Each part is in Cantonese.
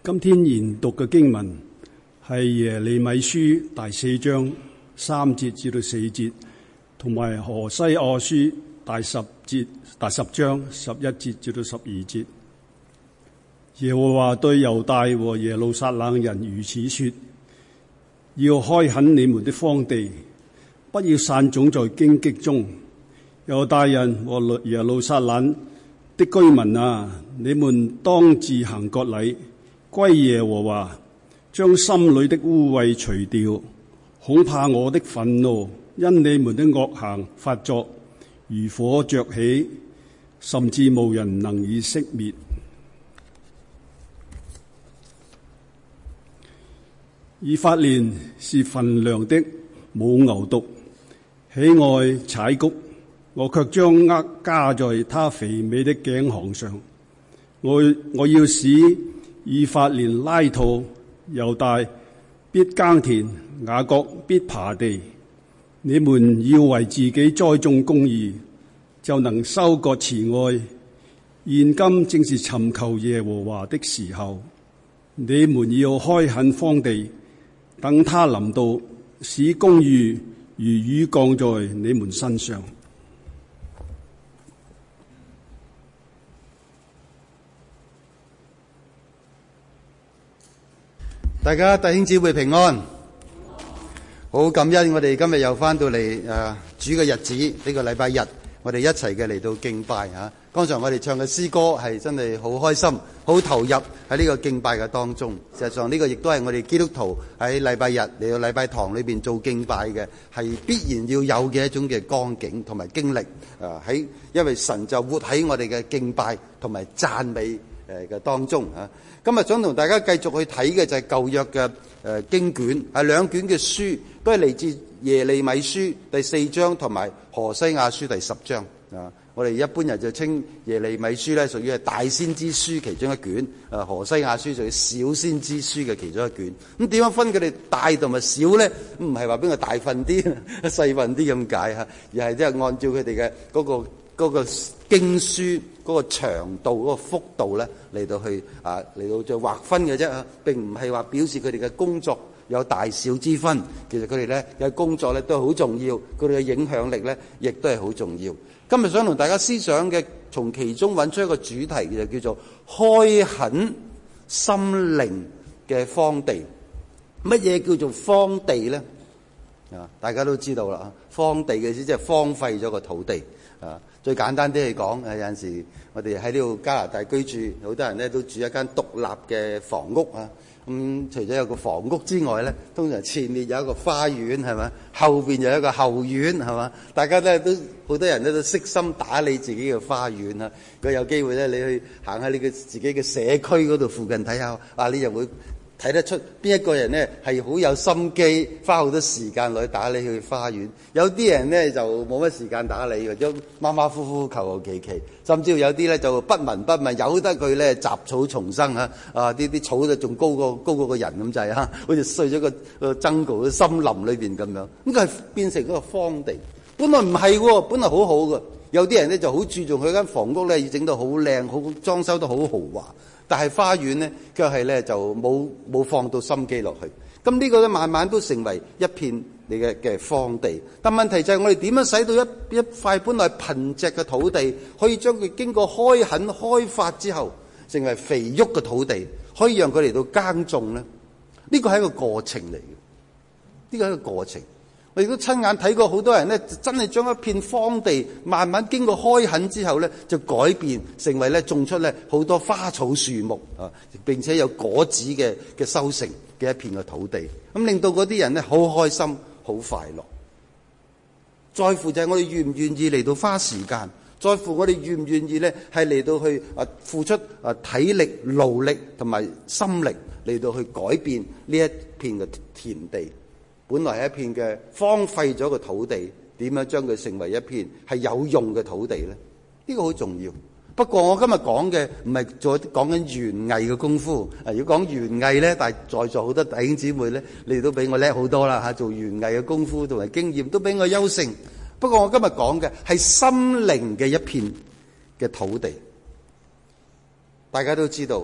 今天研讀嘅經文係耶利米書第4章3節至到4節，同埋何西阿書第10章11節至到12節。耶和華對猶大和耶路撒冷人如此說：要開墾你們的荒地，不要散種在荊棘中。猶大人和耶路撒冷的居民啊，你們當自行割禮，歸耶和華，將心裏的污穢除掉。恐怕我的憤怒因你們的惡行發作，如火着起，甚至無人能以熄滅。以法蓮是馴良的母牛犢，喜愛踩谷，我卻將軛加在他肥美的頸項上。我要使以法蓮拉套，猶大必耕田，雅各必耙地。你們要為自己栽種公義，就能收割慈愛。現今正是尋求耶和華的時候，你們要開墾荒地，等他臨到，使公義如雨降在你們身上。 大家弟兄姊妹平安，好感恩我哋今日又翻到嚟主嘅日子，呢個禮拜日，我哋一齊嘅嚟到敬拜吓。剛才我哋唱嘅詩歌係真係好開心，好投入喺呢個敬拜嘅當中。事實上呢個亦都係我哋基督徒喺禮拜日嚟到禮拜堂裏邊做敬拜嘅，係必然要有嘅一種嘅光景同埋經歷。因為神就活喺我哋嘅敬拜同埋讚美嘅當中吓。今日想同大家繼續去睇嘅就係舊約嘅經卷，係兩卷嘅書，都係嚟自耶利米書第4章同埋何西阿書第10章啊。我哋一般人就稱耶利米書咧屬於係大先知書其中一卷，何西阿書屬於小先知書嘅其中一卷。咁點樣分佢哋大同埋小咧？唔係話邊個大份啲、細份啲咁解吓，而係即係按照佢哋嘅嗰個經書嗰個長度、嗰個幅度咧嚟到再劃分嘅啫，並唔係話表示佢哋嘅工作有大小之分。其實佢哋咧嘅工作咧都係好重要，佢哋嘅影響力咧亦都係好重要。今日想同大家思想嘅，從其中揾出一個主題，就叫做開墾心靈嘅荒地。乜嘢叫做荒地咧？大家都知道啦，荒地嘅意思即係荒廢咗個土地。最簡單啲嚟講，有陣時我哋喺呢度加拿大居住，好多人咧都住一間獨立嘅房屋啊。除咗有個房屋之外咧，通常前面有一個花園係嘛，後邊有一個後院係嘛。大家咧都好多人咧都悉心打理自己嘅花園啊。如果有機會咧，你去行喺你嘅自己嘅社區嗰度附近睇下，你就會睇得出邊一個人咧係好有心機，花好多時間落去打理佢花園。有啲人咧就冇乜時間打理，或者馬馬虎虎、求求其其，甚至乎有啲咧就不聞不問，由得佢咧雜草叢生嚇。啲草就仲高過個人咁滯嚇，好似碎咗個jungle嘅森林裏邊咁樣。咁佢係變成一個荒地。本來唔係喎，本來好好嘅。有啲人咧就好注重佢間房屋咧，要整到好靚，好裝修得好豪華。但係花園咧，卻係咧就冇放到心機落去。咁呢個咧慢慢都成為一片你嘅荒地。但問題就係我哋點樣使到一塊本來貧瘠嘅土地，可以將佢經過開墾開發之後，成為肥沃嘅土地，可以讓佢嚟到耕種咧？呢個係一個過程嚟嘅，呢個係一個過程。我亦都親眼睇過好多人咧，真係將一片荒地慢慢經過開墾之後咧，就改變成為咧種出咧好多花草樹木啊，並且有果子嘅收成嘅一片嘅土地，咁令到嗰啲人咧好開心、好快樂。在乎就係我哋願唔願意嚟到花時間，在乎我哋願唔願意咧係嚟到去付出體力、勞力同埋心力嚟到去改變呢一片嘅田地。本來係一片嘅荒廢咗嘅土地，點樣將佢成為一片係有用嘅土地咧？呢個好重要。不過我今日講嘅唔係再講緊園藝嘅功夫。如果講園藝咧，但係在座好多弟兄姊妹咧，你哋都比我叻好多啦嚇，做園藝嘅功夫同埋經驗都比我優勝。不過我今日講嘅係心靈嘅一片嘅土地。大家都知道，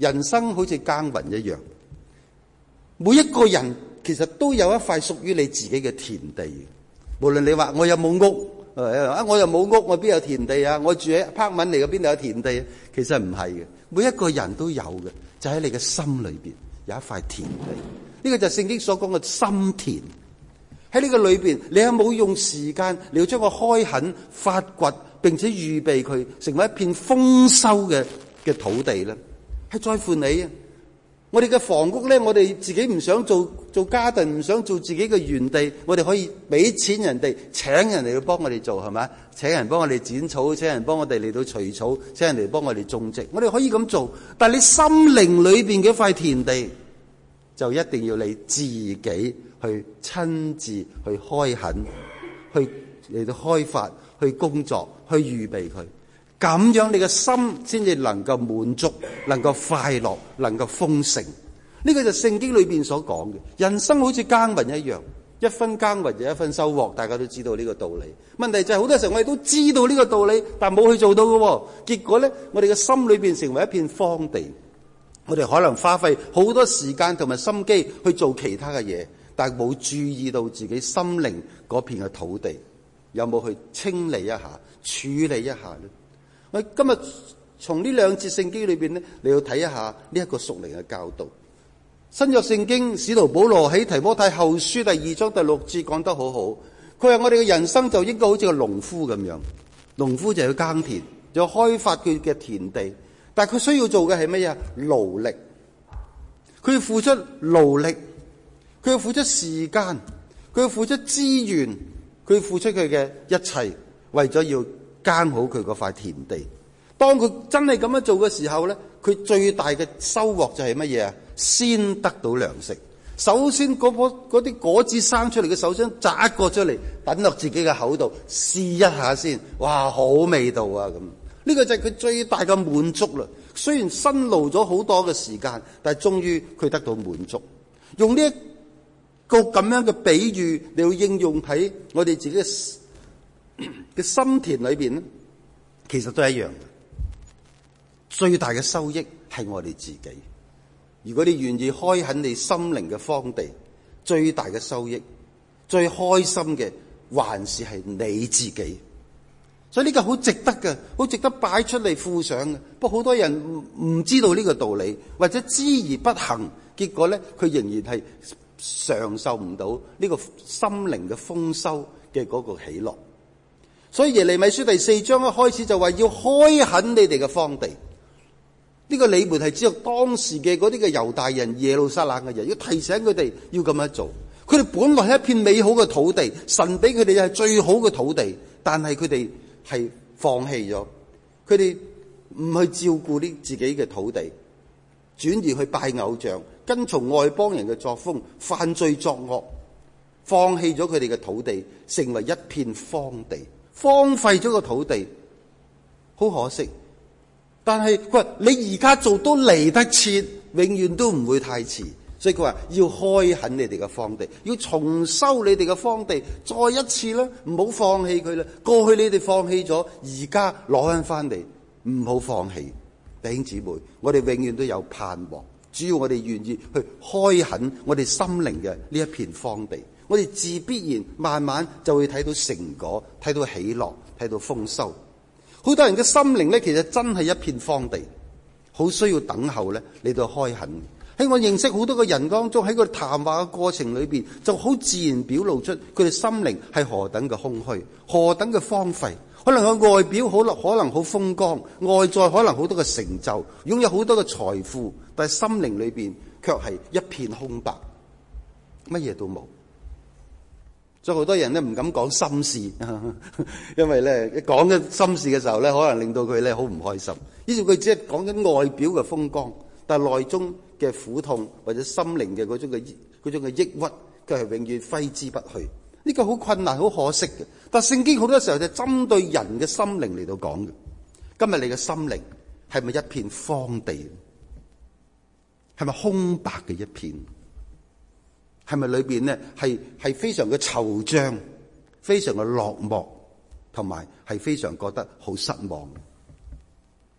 人生好似耕耘一樣，每一個人其實都有一塊屬於你自己嘅田地。無論你話我有冇屋，我又冇屋，我邊有田地啊？我住喺apartment嚟嘅，邊度有田地啊？其實唔係嘅，每一個人都有嘅，就喺你嘅心裏邊有一塊田地。呢個就係聖經所講嘅心田。喺呢個裏邊，你有冇用時間你要將佢開墾、發掘，並且預備佢成為一片豐收嘅土地咧？係在乎你啊！我哋嘅房屋咧，我哋自己唔想做家庭，唔想做自己嘅園地，我哋可以俾錢人哋，請人嚟去幫我哋做，係咪？請人幫我哋剪草，請人幫我哋嚟到除草，請人嚟幫我哋種植，我哋可以咁做。但係你心靈裏邊嘅一塊田地，就一定要你自己去親自去開墾，去嚟到開發，去工作，去預備佢。咁樣你嘅心先至能夠滿足，能夠快樂，能夠豐盛。呢個就聖經裏邊所講嘅。人生好似耕耘一樣，一分耕耘就一分收穫，大家都知道呢個道理。問題就係好多時候我哋都知道呢個道理，但冇去做到嘅。結果咧，我哋嘅心裏邊成為一片荒地。我哋可能花費好多時間同埋心機去做其他嘅嘢，但係冇注意到自己心靈嗰片嘅土地，有冇去清理一下、處理一下咧？我今日從呢兩節聖經裏邊咧，你要睇一下呢一個屬靈嘅教導。新約聖經使徒保羅喺提摩太後書第2章第6節講得好好，佢話我哋嘅人生就應該好似個農夫咁樣，農夫就要耕田，就要開發佢嘅田地，但係佢需要做嘅係乜嘢？勞力，佢要付出勞力，佢要付出時間，佢要付出資源，佢要付出佢嘅一切，為咗要耕好佢嗰塊田地。當佢真係咁樣做嘅時候咧，佢最大嘅收穫就係乜嘢啊？先得到糧食。首先嗰啲果子生出嚟嘅，首先摘一個出嚟，等落自己嘅口度試一下先，哇，好味道啊！咁呢個就係佢最大嘅滿足啦。雖然辛勞咗好多嘅時間，但係終於佢得到滿足。用呢一個咁樣嘅比喻，你要應用喺我哋自己嘅心田裏邊咧，其實都係一樣嘅。最大嘅收益係我哋自己。如果你願意開墾你心靈嘅荒地，最大嘅收益、最開心嘅，還是係你自己。所以呢個好值得嘅，好值得擺出嚟付上嘅。不過好多人唔知道呢個道理，或者知而不行，結果咧佢仍然係嘗受唔到呢個心靈嘅豐收嘅嗰個喜樂。所以耶利米書第4章一開始就話要開墾你哋嘅荒地。呢個你們係知道當時嘅嗰啲嘅猶大人、耶路撒冷嘅人，要提醒佢哋要咁樣做。佢哋本來係一片美好嘅土地，神俾佢哋係最好嘅土地，但係佢哋係放棄咗，佢哋唔去照顧呢自己嘅土地，轉移去拜偶像，跟從外邦人嘅作風，犯罪作惡，放棄咗佢哋嘅土地，成為一片荒地，荒廢咗個土地，好可惜。但係佢話你而家做都嚟得切，永遠都唔會太遲。所以佢話要開墾你哋嘅荒地，要重修你哋嘅荒地，再一次啦，唔好放棄佢啦。過去你哋放棄咗，而家攞翻嚟，唔好放棄。弟兄姊妹，我哋永遠都有盼望，只要我哋願意去開墾我哋心靈嘅呢一片荒地，我哋自必然慢慢就會睇到成果，睇到喜樂，睇到豐收。好多人嘅心靈咧，其實真係一片荒地，好需要等候咧嚟到開墾。喺我認識好多個人當中，喺個談話嘅過程裏邊，就好自然表露出佢哋心靈係何等嘅空虛，何等嘅荒廢。可能佢外表可能好風光，外在可能好多嘅成就，擁有好多嘅財富，但係心靈裏邊卻係一片空白，乜嘢都冇。所以好多人咧唔敢講心事，因為咧一講緊心事嘅時候咧，可能令到佢咧好唔開心。於是佢只係講緊外表嘅風光，但係內中嘅苦痛或者心靈嘅嗰種嘅抑鬱，佢係永遠揮之不去。呢個好困難，好可惜嘅。但係聖經好多時候就針對人嘅心靈嚟到講嘅。今日你嘅心靈係咪一片荒地？係咪空白嘅一片？係咪裏邊咧係非常嘅惆悵，非常嘅落寞，同埋係非常覺得好失望？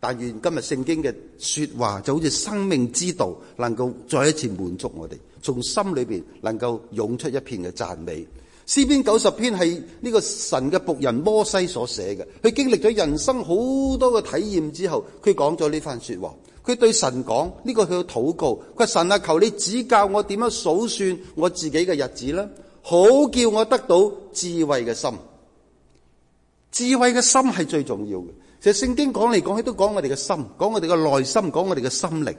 但願今日聖經嘅說話就好似生命之道，能夠再一次滿足我哋，從心裏邊能夠湧出一片嘅讚美。詩篇90篇係呢個神嘅僕人摩西所寫嘅，佢經歷咗人生好多嘅體驗之後，佢講咗呢番說話。佢對神講，呢個佢嘅禱告，佢話神啊，求你指教我點樣數算我自己嘅日子啦，好叫我得到智慧嘅心。智慧嘅心係最重要嘅。其實聖經講嚟講去都講我哋嘅心，講我哋嘅內心，講我哋嘅心靈，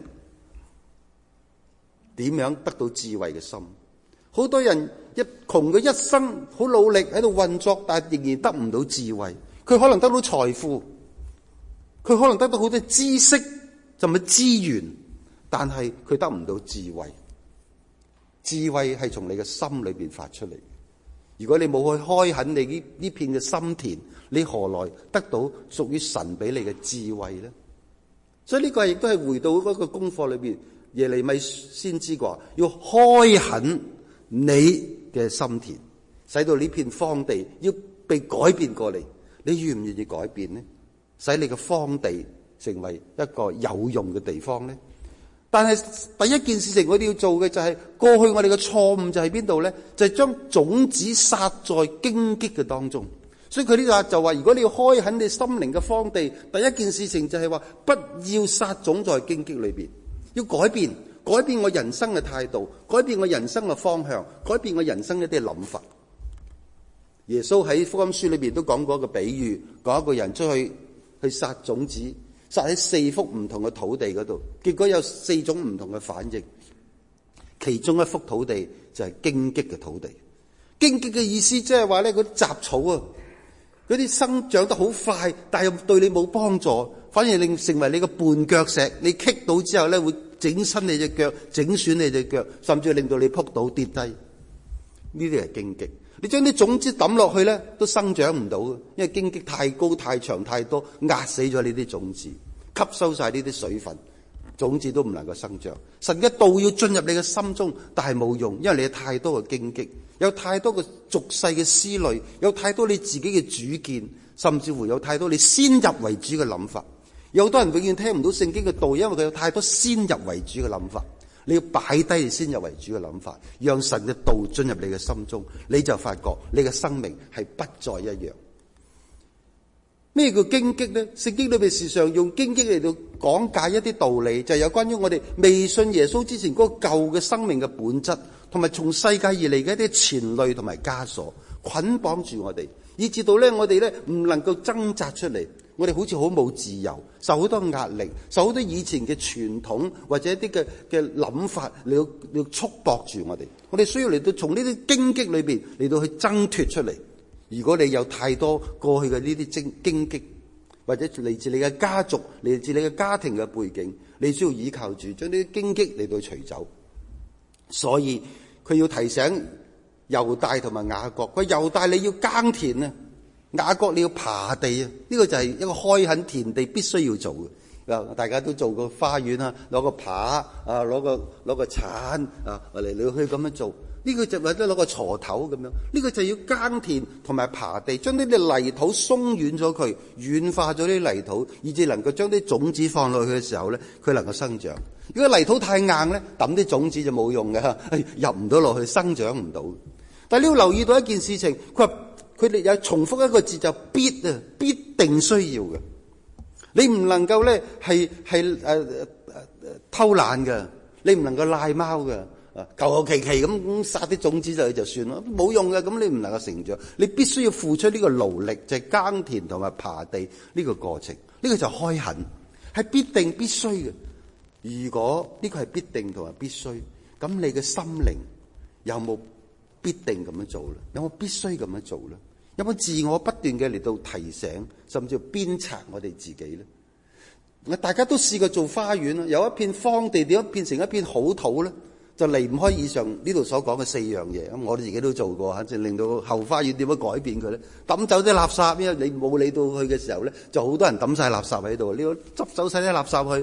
點樣得到智慧嘅心。好多人窮佢一生好努力喺度運作，但係仍然得唔到智慧。佢可能得到財富，佢可能得到好多知識甚至資源，但係佢得唔到智慧。智慧係從你嘅心裏邊發出嚟。如果你冇去開墾你呢片嘅心田，你何來得到屬於神俾你嘅智慧呢？所以呢個亦都係回到嗰個功課裏邊，耶利米先知話要開墾你嘅心田，使到呢片荒地要被改變過嚟。你願唔願意改變呢？使你嘅荒地成為一個有用嘅地方呢？但係第一件事情我哋要做嘅就係，過去我哋嘅錯誤就喺邊度呢？就係將種子撒在荊棘嘅當中。所以佢呢個就話，如果你要開墾你心靈嘅荒地，第一件事情就係話，不要撒種在荊棘裏邊，要改變我人生嘅態度，改變我人生嘅方向，改變我人生一啲諗法。耶穌喺福音書裏邊都講過一個比喻，講一個人出去撒種子，撒喺4幅唔同嘅土地嗰度，結果有4種唔同嘅反應。其中一幅土地就係荊棘嘅土地。荊棘嘅意思即係話咧，嗰啲雜草啊，嗰啲生長得好快，但係又對你冇幫助，反而令成為你個絆腳石。你棘到之後咧，會整親你隻腳，整損你隻腳，甚至令到你撲倒跌低。呢啲係荊棘。你將啲種子抌落去咧，都生長唔到嘅，因為荊棘太高、太長、太多，壓死咗呢啲種子，吸收晒呢啲水分，種子都唔能夠生長。神嘅道要進入你嘅心中，但係冇用，因為你有太多嘅荊棘，有太多嘅俗世嘅思慮，有太多你自己嘅主見，甚至乎有太多你先入為主嘅諗法。有好多人永遠聽唔到聖經嘅道，因為佢有太多先入為主嘅諗法。你要擺低你先入為主嘅諗法，讓神嘅道進入你嘅心中，你就發覺你嘅生命係不再一樣。咩叫荊棘呢？聖經裏邊時常用荊棘嚟到講解一啲道理，就係有關於我哋未信耶穌之前嗰個舊嘅生命嘅本質，同埋從世界而嚟嘅一啲纏累同埋枷鎖捆綁住我哋，以至到咧我哋咧唔能夠掙扎出嚟。我哋好似好冇自由，受好多壓力，受好多以前嘅傳統或者一啲嘅諗法嚟到束縛住我哋。我哋需要嚟到從呢啲荊棘裏邊嚟到去掙脫出嚟。如果你有太多過去嘅呢啲荊棘，或者嚟自你嘅家族、嚟自你嘅家庭嘅背景，你需要依靠住將呢啲荊棘嚟到除走。所以佢要提醒猶大同埋雅各，佢猶大你要耕田啊，雅各你要耙地啊，呢個就係一個開墾田地必須要做嘅。大家都做過花園啊，攞個耙啊，攞個鏟啊嚟去咁樣做。呢個就或者攞個鋤頭咁樣，呢個就要耕田同埋耙地，將呢啲泥土鬆軟咗佢，軟化咗啲泥土，以至能夠將啲種子放落去嘅時候咧，佢能夠生長。如果泥土太硬咧，抌啲種子就冇用嘅，入唔到落去，生長唔到。但係你要留意到一件事情，佢哋有重複一個字，就必定需要嘅。你唔能夠咧係偷懶嘅，你唔能夠賴貓嘅。求其咁撒啲種子落去就算咯，冇用嘅，咁你唔能夠成長。你必須要付出呢個勞力，就係耕田同埋耙地呢個過程。呢個就開墾，係必定必須嘅。如果呢個係必定同埋必須，咁你嘅心靈有冇必定咁樣做咧？有冇必須咁樣做咧？有冇自我不斷嘅嚟到提醒，甚至鞭策我哋自己咧？大家都試過做花園啦，有一片荒地點樣變成一片好土咧？就離唔開以上呢度所講嘅4樣嘢。咁我哋自己都做過嚇，就令到後花園點樣改變佢咧？抌走啲垃圾，因為你冇理到佢嘅時候咧，就好多人抌晒垃圾喺度。你要執走晒啲垃圾去，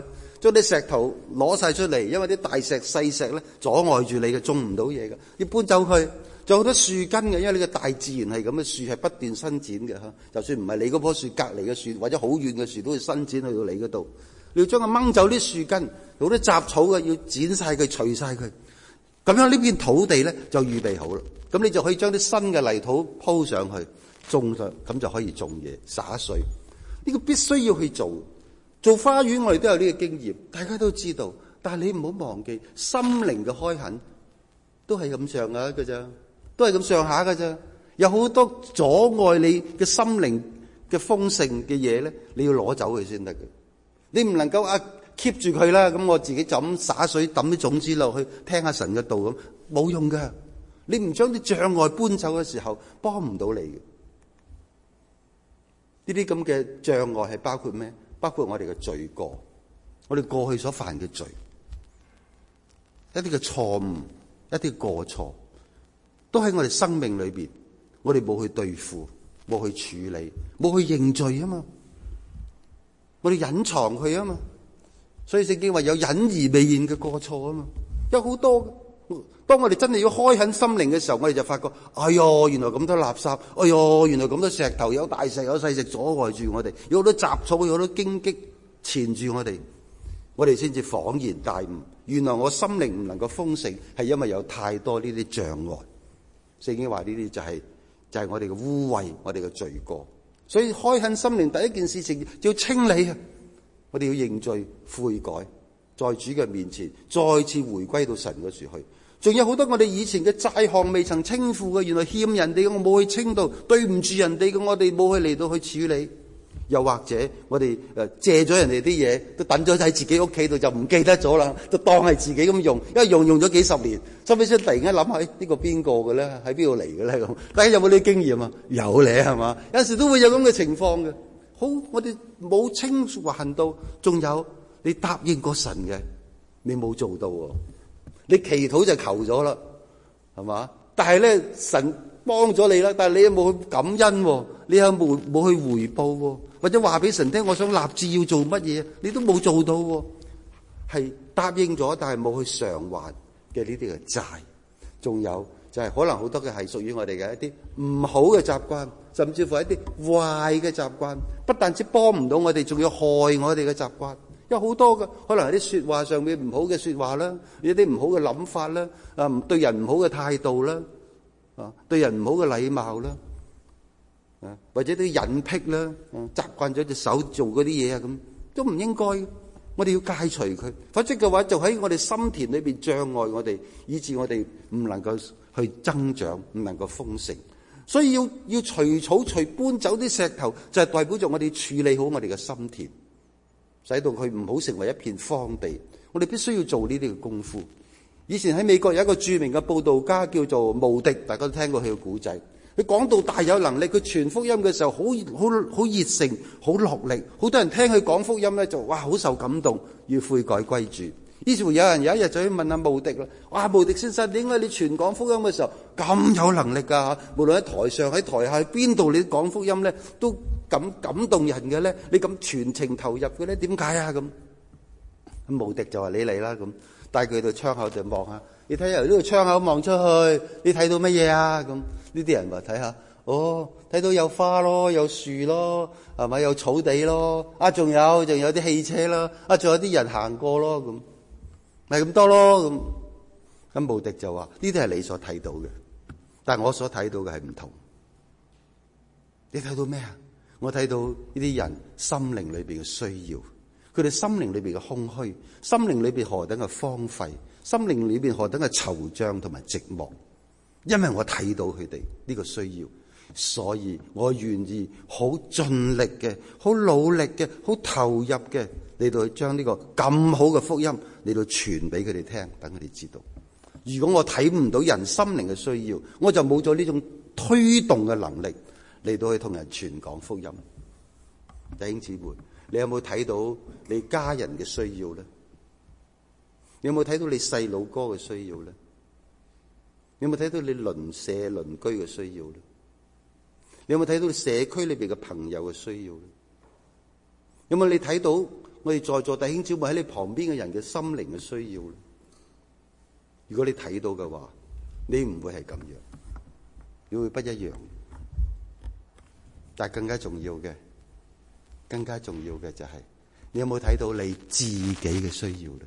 將啲石頭攞晒出嚟，因為啲大石細石咧阻礙住你嘅，種唔到嘢嘅，要搬走佢。仲有好多樹根嘅，因為呢個大自然係咁嘅，樹係不斷伸展嘅嚇。就算唔係你嗰棵樹，隔離嘅樹或者好遠嘅樹都會伸展去到你嗰度。你要將佢掹走啲樹根，好多雜草嘅要剪晒佢、除晒佢。咁樣呢片土地咧就預備好啦。咁你就可以將啲新嘅泥土鋪上去，種上，咁就可以種嘢、灑水。呢個必須要去做。做花園我哋都有呢個經驗，大家都知道。但係你唔好忘記，心靈嘅開墾都係咁上下嘅咋，都係咁上下嘅咋。有好多阻礙你嘅心靈嘅豐盛嘅嘢咧，你要攞走佢先得嘅。你唔能夠keep 住佢啦，咁我自己就咁灑水抌啲種子落去，聽下神嘅道咁，冇用㗎。你唔將啲障礙搬走嘅時候，幫唔到你嘅。呢啲咁嘅障礙係包括咩？包括我哋嘅罪過，我哋過去所犯嘅罪，一啲嘅錯誤，一啲嘅過錯，都喺我哋生命裏邊，我哋冇去對付，冇去處理，冇去認罪啊嘛，我哋隱藏佢啊嘛，所以聖經話有隱而未現嘅過錯啊嘛，有好多。當我哋真係要開墾心靈嘅時候，我哋就發覺，哎喲，原來咁多垃圾，哎喲，原來咁多石頭，有大石有細石阻礙住我哋，有好多雜草，有好多荊棘纏住我哋先至恍然大悟，原來我心靈唔能夠豐盛，係因為有太多呢啲障礙。聖經話呢啲就係我哋嘅污穢，我哋嘅罪過。所以開墾心靈第一件事情要清理啊！我哋要認罪悔改，在主嘅面前再次回歸到神嗰處去。仲有好多我哋以前嘅債項未曾清付嘅，原來欠人哋嘅我冇去清到，對唔住人哋嘅我哋冇去嚟到去處理。又或者我哋借咗人哋啲嘢，都等咗喺自己屋企度就唔記得咗啦，就當係自己咁用，因為用咗幾十年，收尾先突然間諗下呢個邊個嘅咧，喺邊度嚟嘅咧咁。大家有冇呢啲經驗啊？有咧係嘛？有陣時都會有咁嘅情況嘅。好，我哋冇清還到，仲有你答應過神嘅，你冇做到喎。你祈禱就求咗啦，係嘛？但係咧，神幫咗你啦，但係你又冇去感恩，你又冇去回報，或者話俾神聽，我想立志要做乜嘢，你都冇做到，係答應咗，但係冇去償還嘅呢啲嘅債。仲有就係可能好多嘅係屬於我哋嘅一啲唔好嘅習慣，甚至乎一啲壞嘅習慣，不但止幫唔到我哋，仲要害我哋嘅習慣。有好多嘅，可能係啲說話上面唔好嘅說話啦，有啲唔好嘅諗法啦，對人唔好嘅態度啦，對人唔好嘅禮貌啦，或者啲隱癖啦，習慣咗隻手做嗰啲嘢啊，咁都唔應該。我哋要戒除佢，否則嘅話就喺我哋心田裏邊障礙我哋，以致我哋唔能夠去增長，唔能夠豐盛。所以要除草除搬走啲石頭，就係代表着我哋處理好我哋嘅心田，使到佢唔好成為一片荒地。我哋必須要做呢啲嘅功夫。以前喺美國有一個著名嘅佈道家叫做慕迪，大家都聽過佢嘅古仔。佢講道大有能力，佢傳福音嘅時候好熱誠，好落力，好多人聽佢講福音咧就哇好受感動，要悔改歸主。於是乎有人有一日就去問阿慕迪啦，哇，慕迪先生，點解你傳講福音嘅時候咁有能力㗎？無論喺台上喺台下邊度你講福音咧都感動人嘅咧，你咁全情投入嘅咧，點解啊？咁慕迪就話你嚟啦，咁帶佢到窗口就望下，你睇下由呢個窗口望出去，你睇到乜嘢啊？咁呢啲人話睇下，睇到有花咯，有樹咯，係咪有草地咯？仲有啲汽車啦，仲有啲人行過咯，咁咪咁多咯。咁慕迪就話呢啲係你所睇到嘅，但係我所睇到嘅係唔同。你睇到咩啊？我睇到呢啲人心靈裏邊嘅需要，佢哋心靈裏邊嘅空虛，心靈裏邊何等嘅荒廢，心靈裏邊何等嘅惆悵同埋寂寞。因為我睇到佢哋呢個需要，所以我願意好盡力嘅、好努力嘅、好投入嘅嚟到去將呢個咁好嘅福音嚟到傳俾佢哋聽，等佢哋知道。如果我睇唔到人心靈嘅需要，我就冇咗呢種推動嘅能力嚟到去同人傳講福音。弟兄姊妹，你有冇睇到你家人嘅需要咧？你有冇睇到你細佬哥嘅需要咧？你有冇睇到你鄰舍鄰居嘅需要咧？你有冇睇到你社區裏邊嘅朋友嘅需要咧？有冇你睇到我哋在座弟兄姊妹喺你旁邊嘅人嘅心靈嘅需要咧？如果你睇到嘅話，你唔會係咁樣，你會不一樣。但係更加重要嘅就係，你有冇睇到你自己嘅需要咧？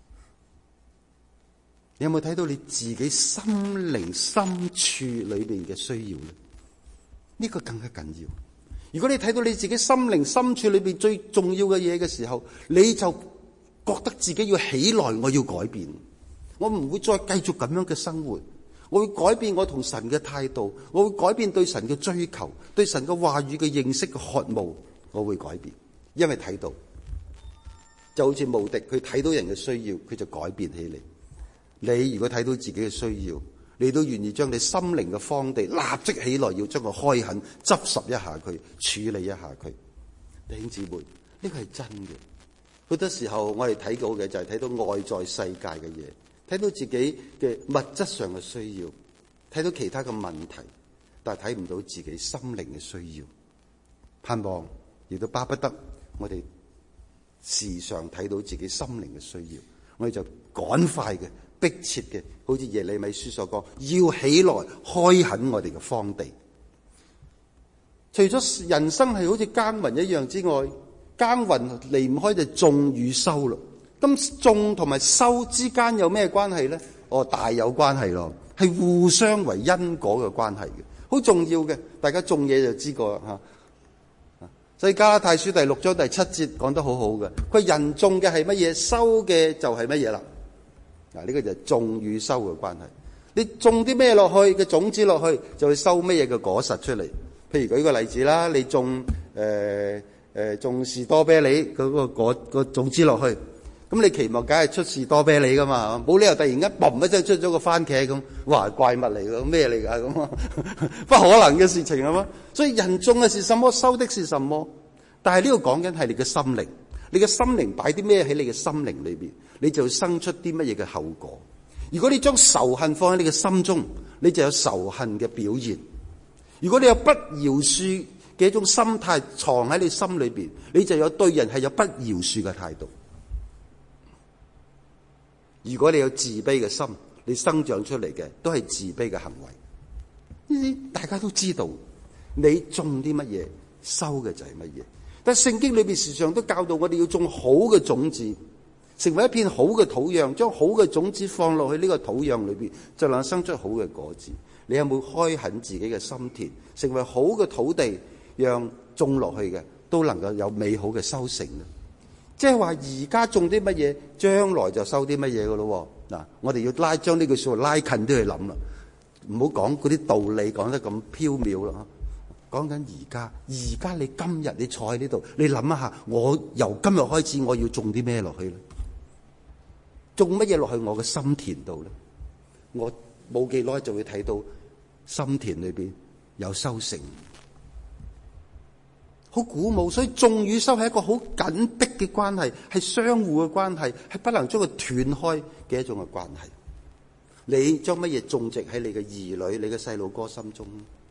你有冇睇到你自己心靈深處裏邊嘅需要咧？呢個更加緊要。如果你睇到你自己心靈深處裏邊最重要嘅嘢嘅時候，你就覺得自己要起來，我要改變，我唔會再繼續咁樣嘅生活，我會改變我同神嘅態度，我會改變對神嘅追求，對神嘅話語嘅認識嘅渴慕，我會改變，因為睇到就好似無敵，佢睇到人嘅需要，佢就改變起嚟。你如果睇到自己嘅需要，你都願意將你心靈嘅荒地立即起來，要將佢開墾，執拾一下佢，處理一下佢。弟兄姊妹，呢個係真嘅。好多時候我哋睇到嘅就係睇到外在世界嘅嘢，睇到自己嘅物質上嘅需要，睇到其他嘅問題，但係睇唔到自己心靈嘅需要。盼望亦都巴不得我哋時常睇到自己心靈嘅需要，我哋就趕快嘅迫切嘅，好似耶利米書所講，要起來開墾我哋嘅荒地。除咗人生係好似耕耘一樣之外，耕耘離唔開就種與收咯。咁種同埋收之間有咩關係咧？大有關係咯，係互相為因果嘅關係嘅，好重要嘅。大家種嘢就知個吓。所以加拉太書第6章第7節講得好好嘅，佢人種嘅係乜嘢，收嘅就係乜嘢啦。呢個就係種與收嘅關係。你種啲咩落去嘅種子落去，就會收咩嘢嘅果實出嚟。譬如舉個例子啦，你種士多啤梨嗰個種子落去，咁你期望梗係出士多啤梨噶嘛？冇理由突然間嘣一聲出咗個番茄咁，哇，怪物嚟噶，咩嚟噶咁啊？不可能嘅事情係嘛？所以人種嘅是什麼，收的是什麼。但係呢個講緊係你嘅心靈，你嘅心靈擺啲咩喺你嘅心靈裏邊，你就生出啲乜嘢嘅後果。如果你將仇恨放喺你嘅心中，你就有仇恨嘅表現。如果你有不饒恕嘅一種心態藏喺你心裏邊，你就有對人係有不饒恕嘅態度。如果你有自卑嘅心，你生長出嚟嘅都係自卑嘅行為。呢啲大家都知道，你種啲乜嘢，收嘅就係乜嘢。但係聖經裏邊時常都教導我哋要種好嘅種子，成為一片好嘅土壤，將好嘅種子放落去呢個土壤裏邊，就能生出好嘅果子。你有冇開墾自己嘅心田，成為好嘅土地，讓種落去嘅都能夠有美好嘅收成呢？即係話而家種啲乜嘢，將來就收啲乜嘢噶咯。嗱，我哋要將呢句說話拉近啲去諗啦，唔好講嗰啲道理講得咁飄渺啦。講緊而家你今日你坐喺呢度，你諗一下，我由今日開始我要種啲咩落去咧？種乜嘢落去我嘅心田度咧？我冇幾耐就會睇到心田裏邊有收成，好鼓舞。所以種與收係一個好緊迫嘅關係，係相互嘅關係，係不能將佢斷開嘅一種嘅關係。你將乜嘢種植喺你嘅兒女、你嘅細路哥心中，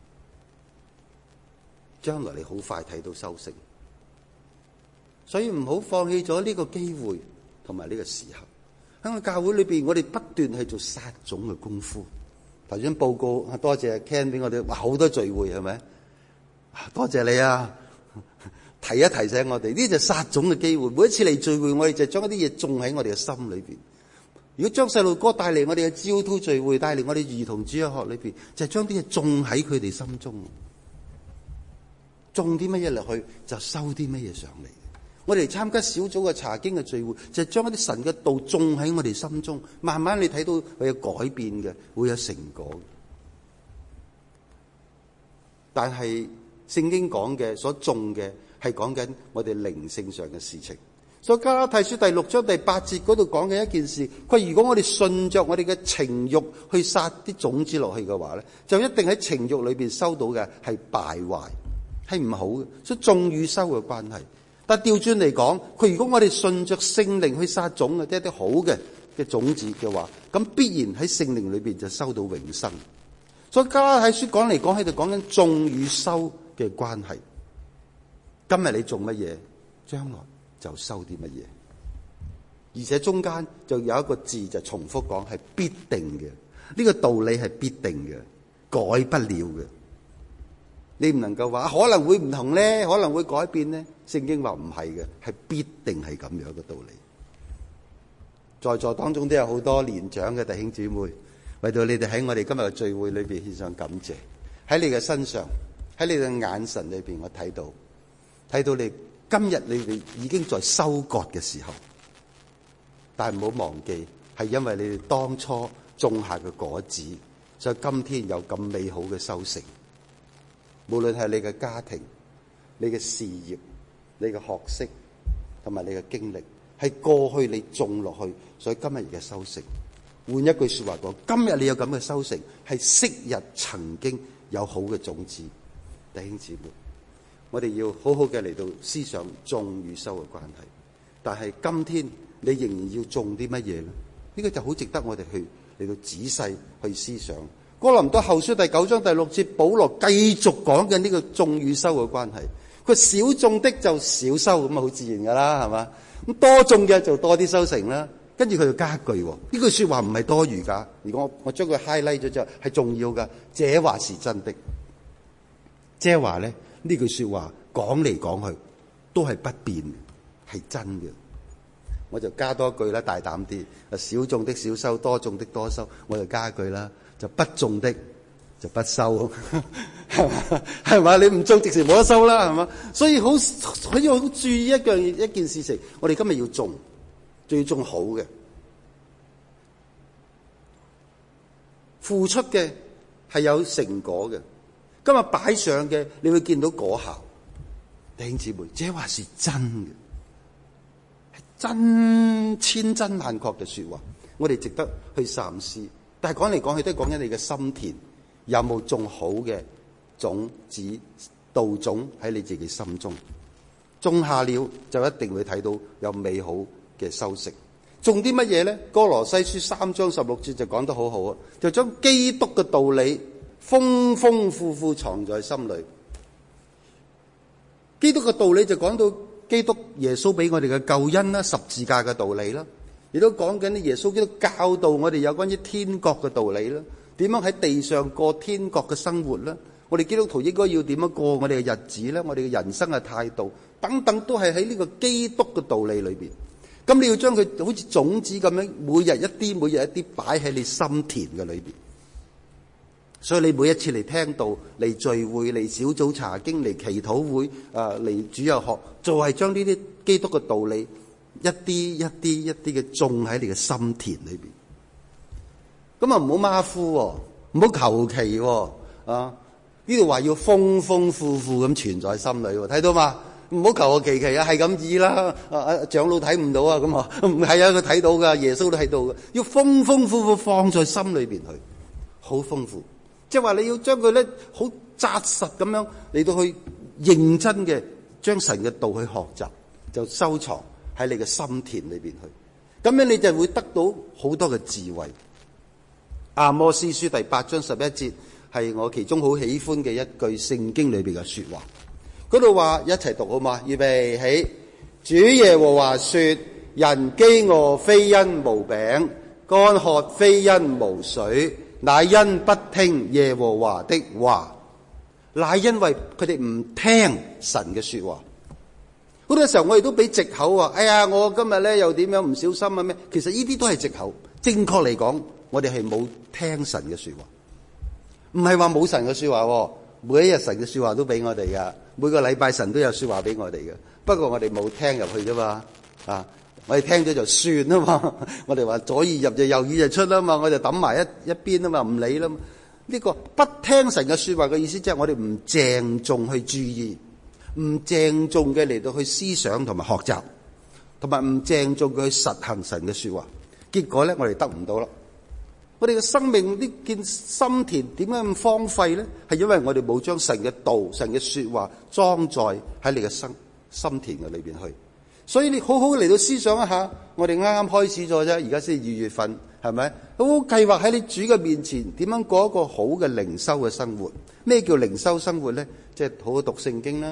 將來你好快睇到收成。所以唔好放棄咗呢個機會同埋呢個時候。喺個教會裏邊，我哋不斷去做撒種嘅功夫。頭先報告，多謝 Ken 俾我哋，好多聚會係咪？多謝你啊！提一提醒我哋，呢就撒種嘅機會。每一次嚟聚會，我哋就將一啲嘢種喺我哋嘅心裏邊。如果將細路哥帶嚟我哋嘅GO2聚會，帶嚟我哋兒童主日學裏邊，就係將啲嘢種喺佢哋心中。種啲乜嘢落去，就收啲乜嘢上嚟。我哋參加小組嘅查經嘅聚會，就係將一啲神嘅道種喺我哋心中，慢慢你睇到會有改變嘅，會有成果。但係聖經講嘅所種嘅係講緊我哋靈性上嘅事情。所以加拉太書第6章第8節嗰度講嘅一件事，佢如果我哋順着我哋嘅情慾去撒啲種子落去嘅話咧，就一定喺情慾裏邊收到嘅係敗壞，係唔好嘅。所以種與收嘅關係。但調轉嚟講，佢如果我哋順着聖靈去撒種嘅，即係啲好嘅種子嘅話，咁必然喺聖靈裏邊就收到永生。所以加拉太書講嚟講去就講緊種與收嘅關係。今日你種乜嘢，將來就收啲乜嘢。而且中間就有一個字就重複講係必定嘅，呢個道理係必定嘅，改不了嘅。你唔能夠話可能會唔同咧，可能會改變咧。聖經話唔係嘅，係必定係咁樣嘅道理。在座當中都有好多年長嘅弟兄姊妹，為到你哋喺我哋今日嘅聚會裏邊獻上感謝。喺你嘅身上，喺你嘅眼神裏邊，我睇到你今日你哋已經在收割嘅時候。但係唔好忘記，係因為你哋當初種下嘅果子，所以今天有咁美好嘅收成。無論係你嘅家庭、你嘅事業、你嘅學識同埋你嘅經歷，係過去你種落去，所以今日嘅收成。換一句說話講，今日你有咁嘅收成，係昔日曾經有好嘅種子。弟兄姊妹，我哋要好好嘅嚟到思想種與收嘅關係。但係今天你仍然要種啲乜嘢咧？呢個就好值得我哋嚟到仔細去思想。哥林多後書第9章第6節，保羅繼續講緊呢個種與收嘅關係。佢少種的就少收，咁啊好自然噶啦，係嘛？咁多種嘅就多啲收成啦。跟住佢就加一句，呢句說話唔係多餘噶。如果我將佢 highlight 咗之後，係重要噶。這話是真的，即係話咧，呢句說話講嚟講去都係不變，係真嘅。我就加多句啦，大膽啲，少種的少收，多種的多收。我就加一句啦，就不種的就不收，係嘛？你唔種，直情冇得收啦，係嘛？所以好要好注意一件事情，我哋今日要種，仲要種好嘅，付出嘅係有成果嘅。今日擺上嘅，你會見到果效。弟兄姊妹，這話是真嘅。真千真萬確嘅說話，我哋值得去三思。但係講嚟講去都係講緊你嘅心田有冇種好嘅種子稻種喺你自己心中，種下了就一定會睇到有美好嘅收成。種啲乜嘢咧？哥羅西書3章16節就講得好好啊，就將基督嘅道理豐豐富富藏在心裏。基督嘅道理就講到基督耶穌俾我哋嘅救恩啦，十字架嘅道理啦，亦都講緊啲耶穌基督教導我哋有關於天國嘅道理啦，點樣喺地上過天國嘅生活啦，我哋基督徒應該要點樣過我哋嘅日子咧，我哋嘅人生嘅態度等等，都係喺呢個基督嘅道理裏邊。咁你要將佢好似種子咁樣，每日一啲，每日一啲擺喺你心田嘅裏邊。所以你每一次嚟聽道、嚟聚會、嚟小組查經、嚟祈禱會、嚟主日學，就係將呢啲基督嘅道理一啲嘅種喺你嘅心田裏邊。咁啊，唔好馬虎，唔好求其啊！呢度話要豐豐富富咁存在心裏，睇到嘛？唔好求其其啊，係咁意啦。長老睇唔到啊，咁啊，唔係啊，佢睇到噶，耶穌都睇到噶。要豐豐富富放在心裏邊去，好豐富。即係話你要將佢咧好紮實咁樣嚟到去認真嘅將神嘅道去學習，就收藏喺你嘅心田裏邊去。咁樣你就會得到好多嘅智慧。阿摩司書第8章11節係我其中好喜歡嘅一句聖經裏邊嘅說話。嗰度話一齊讀好嘛？預備起，主耶和華說：人飢餓非因無餅，乾渴非因無水。乃因不聽耶和華的話，乃因為佢哋唔聽神嘅說話。好多時候我哋都俾藉口話：哎呀，我今日咧又點樣唔小心啊咩？其實呢啲都係藉口。正確嚟講，我哋係冇聽神嘅說話，唔係話冇神嘅說話。每一日神嘅說話都俾我哋噶，每個禮拜神都有說話俾我哋嘅。不過我哋冇聽入去啫嘛，我哋聽咗就算啊嘛，我哋話左耳入就右耳就出啦嘛，我就抌埋一邊啊嘛，唔理啦嘛。呢個不聽神嘅說話嘅意思，即係我哋唔鄭重去注意，唔鄭重嘅嚟到去思想同埋學習，同埋唔鄭重嘅去實行神嘅說話。結果咧，我哋得唔到啦。我哋嘅生命呢件心田點解咁荒廢咧？係因為我哋冇將神嘅道、神嘅說話裝載喺你嘅心田嘅裏邊去。所以你好好嚟到思想一下，我哋啱啱開始咗啫，而家先2月份，係咪？好好計劃喺你主嘅面前，點樣過一個好嘅靈修嘅生活？咩叫靈修生活咧？即係好好讀聖經啦，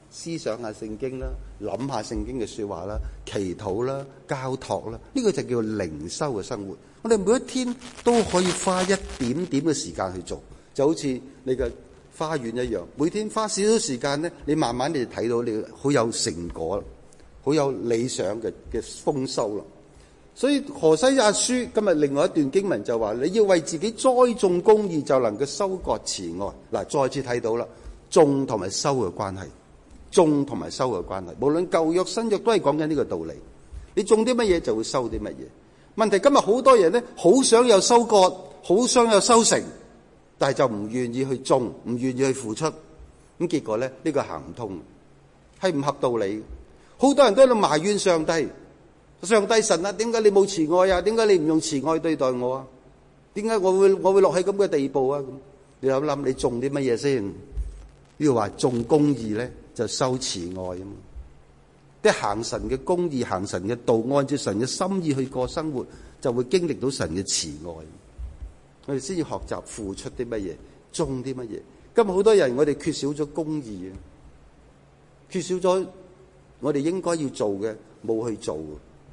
思想下聖經啦，諗下聖經嘅說話啦，祈禱啦，交託啦，呢個就叫靈修嘅生活。我哋每一天都可以花一點點嘅時間去做，就好似你嘅花園一樣，每天花少少時間咧，你慢慢你就睇到你好有成果，好有理想嘅豐收啦。所以何西阿書今日另外一段經文就話，你要為自己栽種公義，就能夠收割慈愛。嗱，再次睇到啦，種同埋收嘅關係，種同埋收嘅關係，無論舊約新約都係講緊呢個道理。你種啲乜嘢就會收啲乜嘢。問題今日好多人咧，好想有收割，好想有收成，但係就唔願意去種，唔願意去付出，咁結果咧，呢個行唔通，係唔合道理。好多人都喺度埋怨上帝。上帝神啊，點解你冇慈愛啊？點解你唔用慈愛對待我啊？點解我會落喺咁嘅地步啊？咁你諗諗，你種啲乜嘢先？呢個話種公義咧，就收慈愛啊嘛。即係行神嘅公義，行神嘅道，按照神嘅心意去過生活，就會經歷到神嘅慈愛。我哋先要學習付出啲乜嘢，種啲乜嘢。今日好多人，我哋缺少咗公義啊，缺少咗我哋應該要做嘅，冇去做。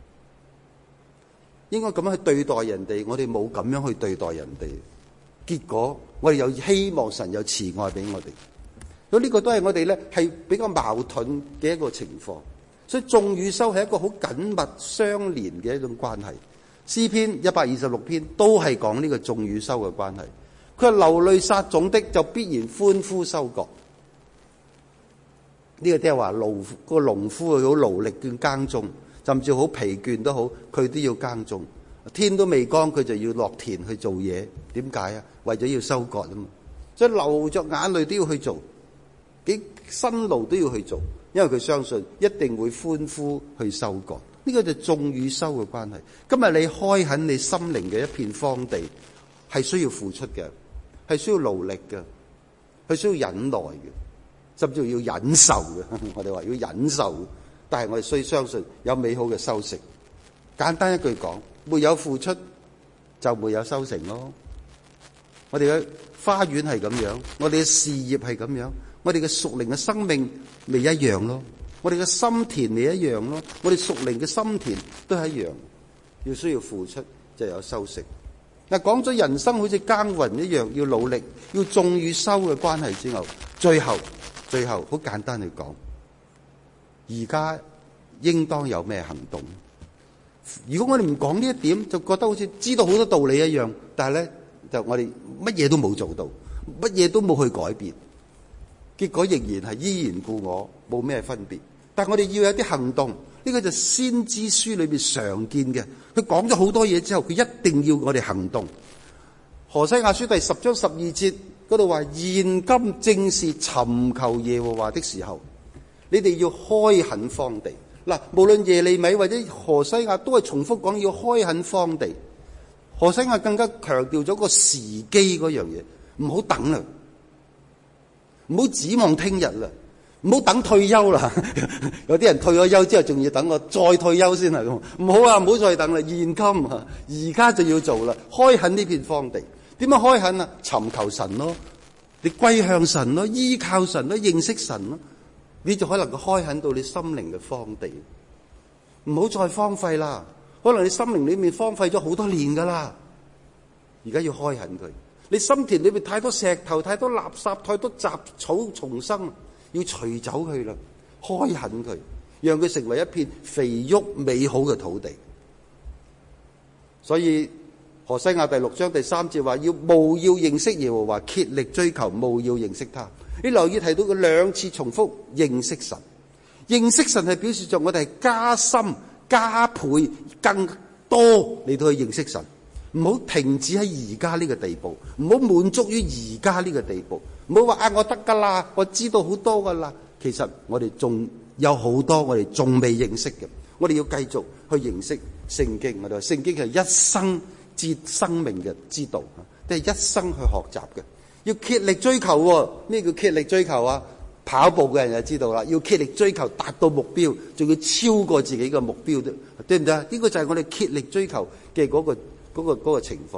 應該咁樣去對待人哋，我哋冇咁樣去對待人哋，結果我哋又希望神有慈愛俾我哋。咁呢個都係我哋咧係比較矛盾嘅一個情況。所以種與收係一個好緊密相連嘅一種關係。詩篇126篇都係講呢個種與收嘅關係。佢話流淚撒種的就必然歡呼收割。呢個即係話個農夫佢好勞力嘅耕種，甚至好疲倦都好，佢都要耕種。天都未光，佢就要落田去做嘢。點解啊？為咗要收割啊嘛。所以流着眼淚都要去做，幾辛勞都要去做，因為佢相信一定會歡呼去收割。呢個就種與收嘅關係。今日你開墾你心靈嘅一片荒地，係需要付出嘅，係需要勞力嘅，係需要忍耐嘅，甚至要忍受嘅。我哋話要忍受，但係我哋需要相信有美好嘅收成。簡單一句講，沒有付出就沒有收成咯。我哋嘅花園係咁樣，我哋嘅事業係咁樣，我哋嘅屬靈嘅生命咪一樣咯。我哋嘅心田咪一樣咯。我哋屬靈嘅心田都係一樣，要需要付出就有收成。嗱，講咗人生好似耕耘一樣，要努力，要種與收嘅關係之後，最後好簡單去講，而家應當有咩行動？如果我哋唔講呢一點，就覺得好似知道好多道理一樣，但係咧就我哋乜嘢都冇做到，乜嘢都冇去改變，結果仍然係依然故我，冇咩分別。但係我哋要有啲行動，呢個就先知書裏邊常見嘅。佢講咗好多嘢之後，佢一定要我哋行動。何西阿書第10章12節嗰度話：現今正是尋求耶和華的時候，你哋要開墾荒地。嗱，無論耶利米或者何西阿都係重複講要開墾荒地。何西阿更加強調咗個時機嗰樣嘢，唔好等啦，唔好指望聽日啦，唔好等退休啦。有啲人退咗休之後仲要等我再退休先係咁，唔好啊，唔好再等啦，現今啊，而家就要做啦，開墾呢片荒地。點樣開墾啊？尋求神咯，你歸向神咯，依靠神咯，認識神咯，你就可能夠開墾到你心靈嘅荒地。唔好再荒廢啦，可能你心靈裏面荒廢咗好多年噶啦，而家要開墾佢。你心田裏面太多石頭、太多垃圾、太多雜草叢生，要除走佢啦，開墾佢，讓佢成為一片肥沃美好嘅土地。所以何西阿第6章第3節話：務要認識耶和華，竭力追求，務要認識他。你留意提到佢2次重複認識神。認識神係表示着我哋係加深、加倍、更多嚟到去認識神，唔好停止喺而家呢個地步，唔好滿足於而家呢個地步，唔好話我得噶啦，我知道好多噶啦。其實我哋仲有好多我哋仲未認識嘅，我哋要繼續去認識聖經。我哋話聖經係一生之生命嘅之道，即係一生去學習嘅，要竭力追求。咩叫竭力追求啊？跑步嘅人就知道啦，要竭力追求達到目標，仲要超過自己嘅目標，對唔對啊？呢個就係我哋竭力追求嘅嗰個情況。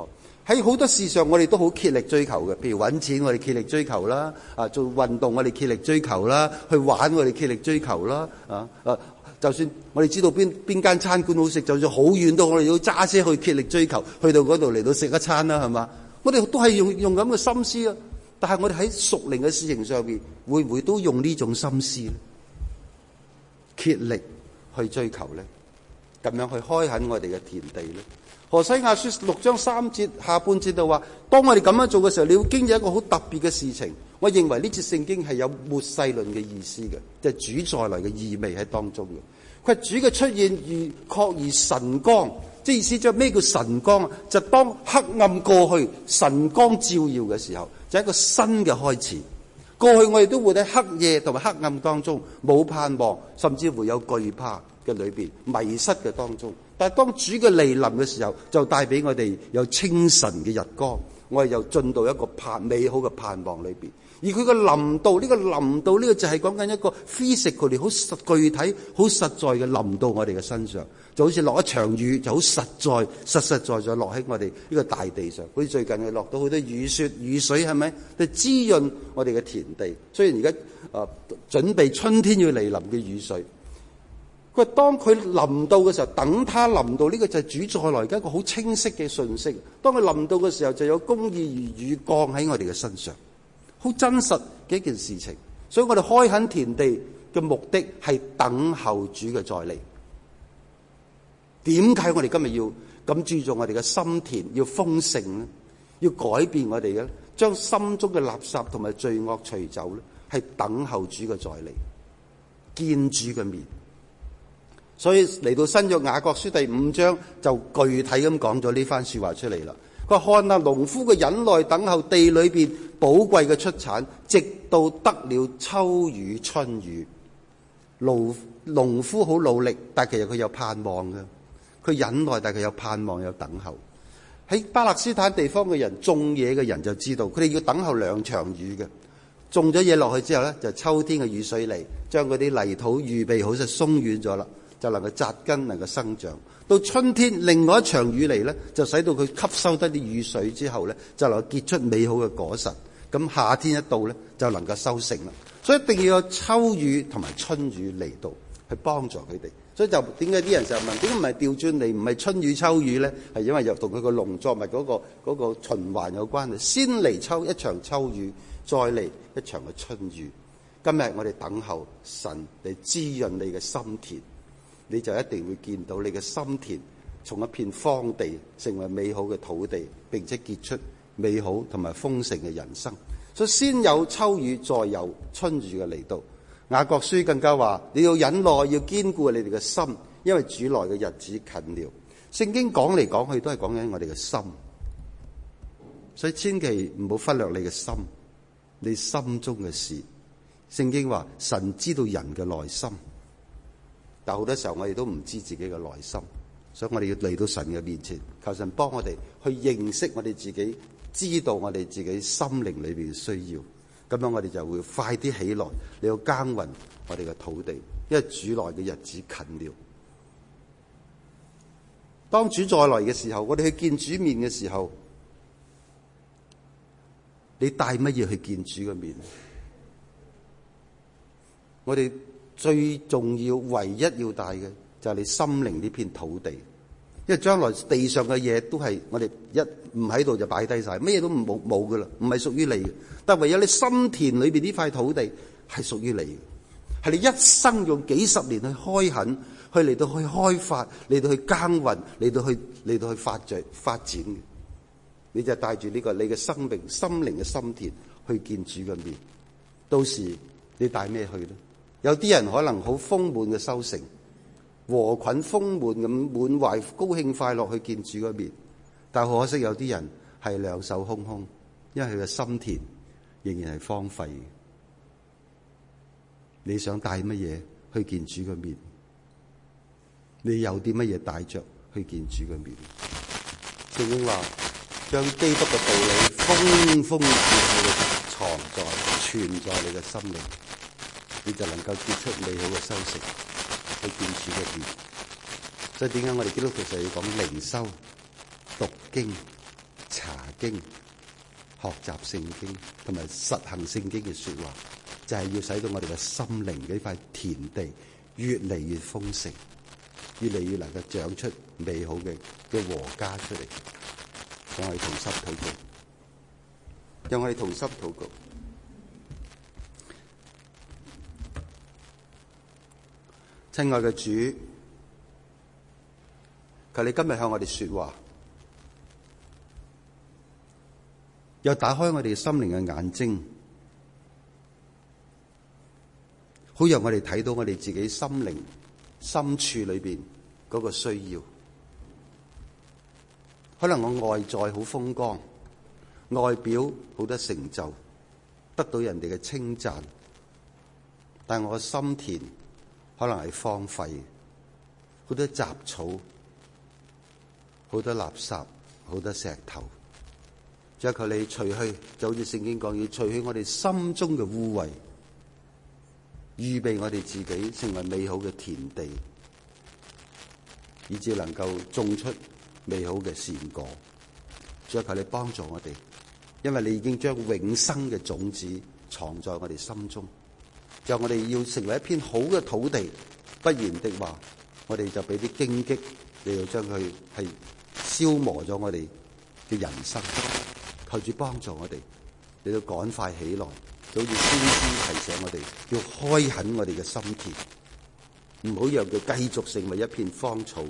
喺好多事上我哋都好竭力追求嘅，譬如揾錢我哋竭力追求啦，做運動我哋竭力追求啦，去玩我哋竭力追求啦，就算我哋知道邊間餐館好食，就算好遠都我哋要揸車去竭力追求，去到嗰度嚟到食一餐啦，係嘛？我哋都係用咁嘅心思啊。但係我哋喺屬靈嘅事情上邊，會唔會都用呢種心思咧？竭力去追求咧，咁樣去開墾我哋嘅田地咧？何西阿書6章3節下半節就話，當我哋咁樣做嘅時候，你要經歷一個好特別嘅事情。我認為呢節聖經係有末世論嘅意思嘅，就係主再來嘅意味喺當中嘅。佢係主嘅出現確如晨光，即係意思就咩叫晨光？就當黑暗過去，晨光照耀嘅時候，就係一個新嘅開始。過去我哋都活喺黑夜同埋黑暗當中，冇盼望，甚至會有懼怕嘅裏邊，迷失嘅當中。但係當主嘅來臨嘅時候，就帶俾我哋有清晨嘅日光，我哋又進到一個美好嘅盼望裏邊。而佢嘅臨到，呢個臨到呢個就係講緊一個 physical 好具體、好實在嘅臨到我哋嘅身上，就好似落一場雨，就好實在、實在落喺我哋呢個大地上。好似最近係落到好多雨雪、雨水，係咪？就滋潤我哋嘅田地。雖然而家準備春天要嚟臨嘅雨水。佢當佢臨到嘅時候，等他臨到，呢個就係主再來嘅一個好清晰嘅訊息。當佢臨到嘅時候，就有公義如雨降喺我哋嘅身上，好真實嘅一件事情。所以我哋開墾田地嘅目的係等候主嘅再嚟。點解我哋今日要咁注重我哋嘅心田要豐盛呢？要改變我哋嘅，將心中嘅垃圾同埋罪惡除走呢？係等候主嘅再嚟，見主嘅面。所以嚟到新約雅各書第5章就具體咁講咗呢番說話出嚟啦。佢話看啊，農夫嘅忍耐等候地裏邊寶貴嘅出產，直到得了秋雨春雨。農夫好努力，但其實佢有盼望嘅。佢忍耐，但佢有盼望，有等候。喺巴勒斯坦地方嘅人種嘢嘅人就知道，佢哋要等候2場雨嘅。種咗嘢落去之後咧，就秋天嘅雨水嚟，將嗰啲泥土預備好，就鬆軟咗啦。就能夠扎根，能夠生長。到春天，另外一場雨嚟咧，就使到佢吸收得啲雨水之後咧，就能夠結出美好嘅果實。咁夏天一到咧，就能夠收成啦。所以一定要有秋雨同埋春雨嚟到，去幫助佢哋。所以就點解啲人就問，點解唔係調轉嚟，唔係春雨秋雨咧？係因為又同佢個農作物嗰個循環有關係。先嚟一場秋雨，再嚟一場嘅春雨。今日我哋等候神嚟滋潤你嘅心田。你就一定會見到你嘅心田從一片荒地成為美好嘅土地，並且結出美好同埋豐盛嘅人生。所以先有秋雨，再有春雨嘅嚟到。雅各書更加話，你要忍耐，要堅固你哋嘅心，因為主來嘅日子近了。聖經講嚟講去都係講緊我哋嘅心，所以千祈唔好忽略你嘅心，你心中嘅事。聖經話神知道人嘅內心。但好多時候我哋都唔知自己嘅內心，所以我哋要嚟到神嘅面前，求神幫我哋去認識我哋自己，知道我哋自己心靈裏邊嘅需要，咁樣我哋就會快啲起來，你要耕耘我哋嘅土地，因為主來嘅日子近了。當主再來嘅時候，我哋去見主面嘅時候，你帶乜嘢去見主嘅面？我哋最重要、唯一要帶嘅就係你心靈呢片土地，因為將來地上嘅嘢都係我哋一唔喺度就擺低晒，乜嘢都冇噶啦，唔係屬於你嘅。但係唯有你心田裏邊呢塊土地係屬於你嘅，係你一生用幾十年去開墾，去嚟到去開發，嚟到去耕耘，嚟到去發展嘅。你就帶住呢個你嘅生命、心靈嘅心田去見主嘅面。到時你帶咩去咧？有啲人可能好豐滿嘅收成，禾捆豐滿咁滿懷高興快樂去見主嗰面，但可惜有啲人係兩手空空，因為佢嘅心田仍然係荒廢嘅。你想帶乜嘢去見主嘅面？你有啲乜嘢帶着去見主嘅面？聖經話將基督嘅道理豐豐富富嘅藏在存在你嘅心靈，你就能夠結出美好嘅收成，去見主嘅面。所以點解我哋基督徒就要講靈修、讀經、查經、學習聖經同埋實行聖經嘅說話，就係要使到我哋嘅心靈呢塊田地越嚟越豐盛，越嚟越能夠長出美好嘅禾稼出嚟。讓我哋同心禱告，讓我哋同心禱告。親愛嘅主，求你今日向我哋說話，又打開我哋心靈嘅眼睛，好讓我哋睇到我哋自己心靈深處裏邊嗰個需要。可能我外在好風光，外表好多成就，得到人哋嘅稱讚，但我嘅心田可能係荒廢，好多雜草，好多垃圾，好多石頭。只求你除去，就好似聖經講，要除去我哋心中嘅污穢，預備我哋自己成為美好嘅田地，以致能夠種出美好嘅善果。只求你幫助我哋，因為你已經將永生嘅種子藏在我哋心中。就我哋要成為一片好嘅土地，不然的話，我哋就俾啲荊棘，你要將佢係消磨咗我哋嘅人生。求主幫助我哋，你要趕快起來，就好似先知提醒我哋，要開墾我哋嘅心田，唔好讓佢繼續成為一片荒草，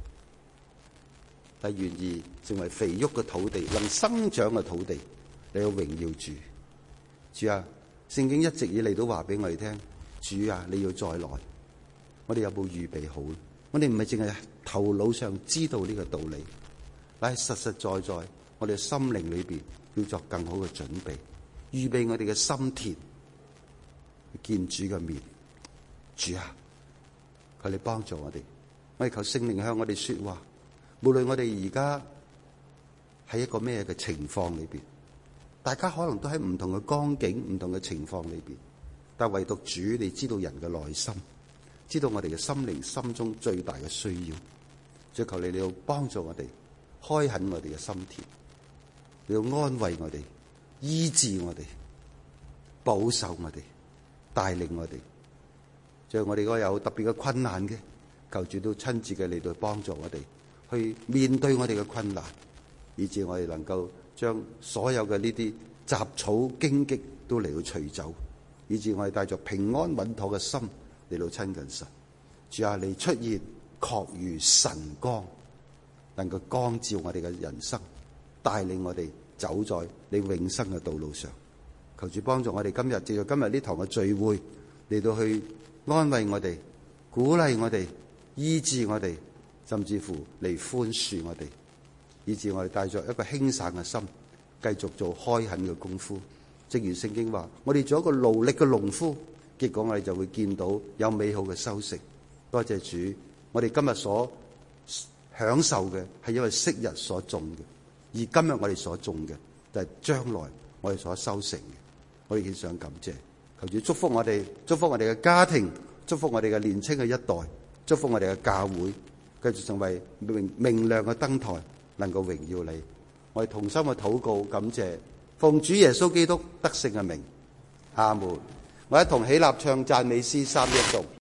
但願意成為肥沃嘅土地，能生長嘅土地，你要榮耀主。主啊，聖經一直以嚟都話俾我哋聽，主啊，你要再來，我哋有冇預備好？我哋唔係淨係頭腦上知道呢個道理，但係實實在在我哋心靈裏邊要作更好嘅準備，預備我哋嘅心田見主嘅面。主啊，求你幫助我哋，我哋求聖靈向我哋說話。無論我哋而家喺一個咩嘅情況裏邊，大家可能都喺唔同嘅光景、唔同嘅情況裏邊，但唯獨主你知道人嘅內心，知道我哋嘅心靈心中最大嘅需要。追求你要幫助我哋，開墾我哋嘅心田，你要安慰我哋，醫治我哋，保守我哋，帶領我哋。就我哋嗰有特別嘅困難嘅，求主都親自嘅嚟到幫助我哋，去面對我哋嘅困難，以致我哋能夠將所有嘅呢啲雜草荊棘都嚟到除走，以致我哋帶着平安穩妥嘅心嚟到親近神。主啊，你出現確如晨光，能夠光照我哋嘅人生，帶領我哋走在你永生嘅道路上。求主幫助我哋今日藉着今日呢堂嘅聚會嚟到去安慰我哋，鼓勵我哋，醫治我哋，甚至乎嚟寬恕我哋，以致我哋帶着一個輕省嘅心，繼續做開墾嘅功夫。正如聖經話，我哋做一個勞力嘅農夫，結果我哋就會見到有美好嘅收成。多謝主，我哋今日所享受嘅係因為昔日所種嘅，而今日我哋所種嘅就係將來我哋所收成嘅。我哋獻上感謝，求主祝福我哋，祝福我哋嘅家庭，祝福我哋嘅年青嘅一代，祝福我哋嘅教會，繼續成為明亮嘅燈台，能夠榮耀你。我哋同心嘅禱告，感謝奉主耶穌基督得勝嘅名，阿門。我一同起立唱讚美詩3一頌。